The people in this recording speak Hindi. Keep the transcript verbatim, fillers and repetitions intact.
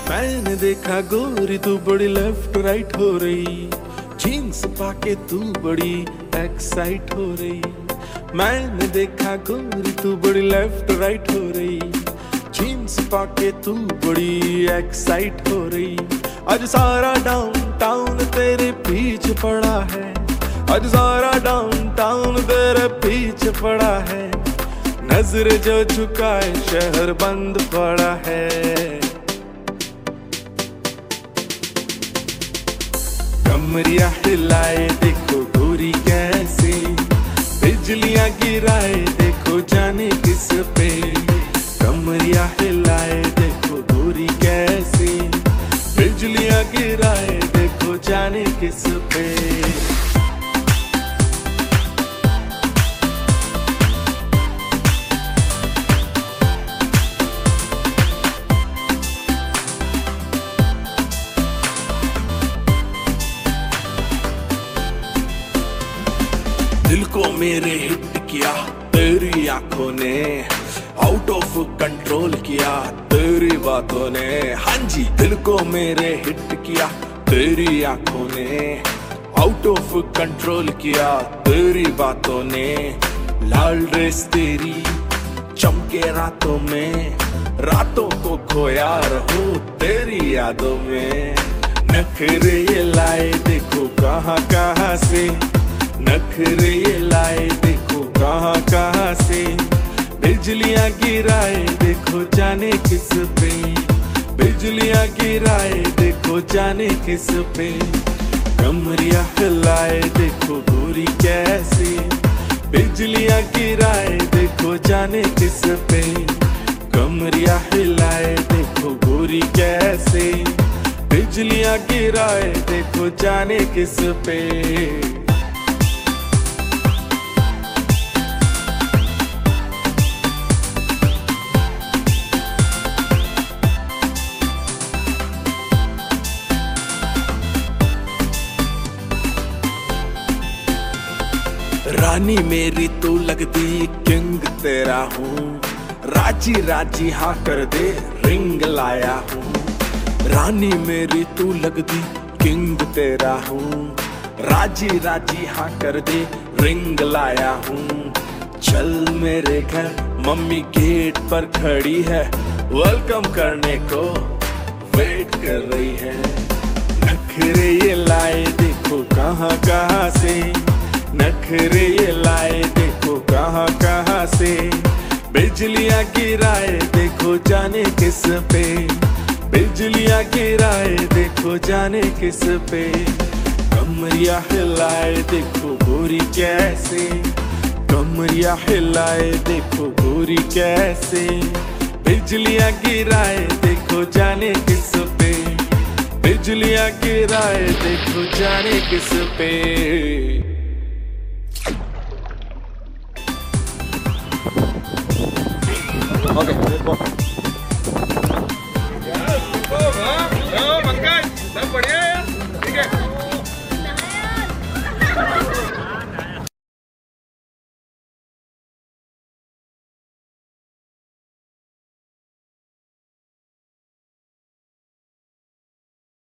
मैंने देखा गोरी तू बड़ी लेफ्ट राइट हो रही, जीन्स पाके तू बड़ी एक्साइट हो रही। मैंने देखा गोरी तू बड़ी लेफ्ट राइट हो रही, जीन्स पाके तू बड़ी एक्साइट हो रही। आज सारा डाउन टाउन तेरे पीछे पड़ा है, आज सारा डाउन टाउन तेरे पीछे पड़ा है। नजर जो झुकाए शहर बंद पड़ा है। कमरिया हिलाए देखो गोरी कैसे, बिजलियां गिराए देखो जाने किस पे। कमरिया हिलाए देखो गोरी कैसे, बिजलियां गिराए देखो जाने किस पे। दिल को मेरे हिट किया तेरी आंखों ने, आउट ऑफ कंट्रोल किया तेरी बातों ने। हाँ जी, दिल को मेरे हिट किया तेरी आंखों ने, आउट ऑफ कंट्रोल किया तेरी बातों ने। लाल ड्रेस तेरी चमके रातों में, रातों को खोया रहूं तेरी यादों में। नखरे ये लाए देखो कहाँ कहाँ से, नखरे ये लाए देखो कहाँ कहाँ से। बिजलियां गिराए देखो जाने किस पे, बिजलियां गिराए देखो जाने किस पे। कमरिया हिलाए देखो गोरी कैसे, बिजलियां गिराए देखो जाने किस पे। कमरिया हिलाए देखो गोरी कैसे, बिजलियां गिराए देखो जाने किस पे। रानी मेरी तू लगती किंग तेरा हूँ, राजी राजी हाँ कर दे रिंग लाया हूँ। रानी मेरी तू लगती किंग तेरा हूँ, राजी राजी हाँ कर दे रिंग लाया हूँ। चल मेरे घर मम्मी गेट पर खड़ी है, वेलकम करने को वेट कर रही है। नखरे ये लाए देखो कहाँ कहाँ से, नखरे ये लाए देखो कहाँ कहाँ से। बिजलियां गिराए देखो जाने किस पे, बिजलियां गिराए देखो जाने किस पे। कमरिया हिलाए देखो गोरी कैसे, कमरिया हिलाए देखो गोरी कैसे। बिजलियां गिराए देखो जाने किस पे, बिजलियां गिराए देखो जाने किस पे। ओके पंकज सब बढ़िया है।